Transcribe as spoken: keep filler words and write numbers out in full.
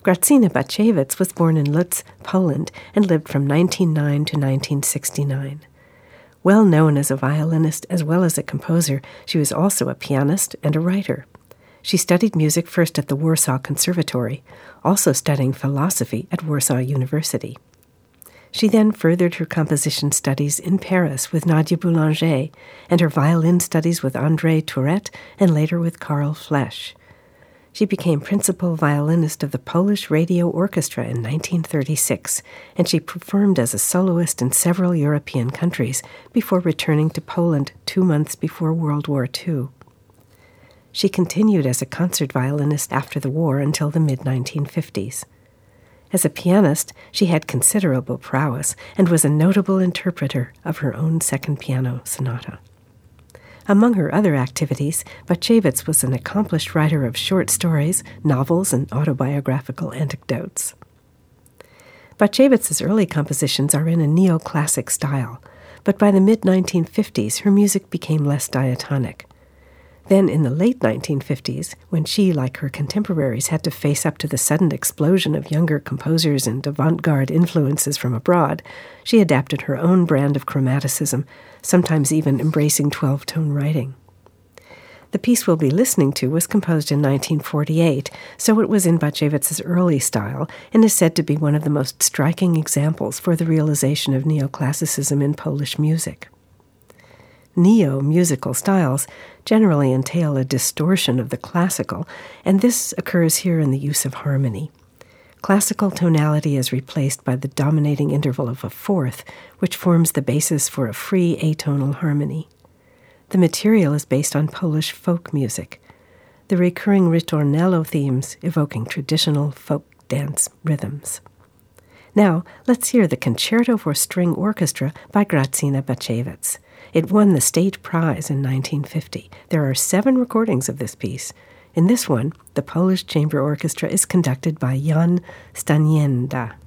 Grażyna Baczewicz was born in Lutz, Poland, and lived from nineteen oh nine to nineteen sixty-nine. Well known as a violinist as well as a composer, she was also a pianist and a writer. She studied music first at the Warsaw Conservatory, also studying philosophy at Warsaw University. She then furthered her composition studies in Paris with Nadia Boulanger and her violin studies with André Tourette and later with Karl Flesch. She became principal violinist of the Polish Radio Orchestra in nineteen thirty-six, and she performed as a soloist in several European countries before returning to Poland two months before World War Two. She continued as a concert violinist after the war until the mid nineteen fifties. As a pianist, she had considerable prowess and was a notable interpreter of her own second piano sonata. Among her other activities, Baczewicz was an accomplished writer of short stories, novels, and autobiographical anecdotes. Baczewicz's early compositions are in a neoclassic style, but by the mid nineteen fifties, her music became less diatonic. Then, in the late nineteen fifties, when she, like her contemporaries, had to face up to the sudden explosion of younger composers and avant-garde influences from abroad, she adapted her own brand of chromaticism, sometimes even embracing twelve-tone writing. The piece we'll be listening to was composed in nineteen forty-eight, so it was in Baczewicz's early style and is said to be one of the most striking examples for the realization of neoclassicism in Polish music. Neo-musical styles generally entail a distortion of the classical, and this occurs here in the use of harmony. Classical tonality is replaced by the dominating interval of a fourth, which forms the basis for a free atonal harmony. The material is based on Polish folk music, the recurring ritornello themes evoking traditional folk dance rhythms. Now, let's hear the Concerto for String Orchestra by Grażyna Baczewicz. It won the state prize in nineteen fifty. There are seven recordings of this piece. In this one, the Polish Chamber Orchestra is conducted by Jan Stanienda.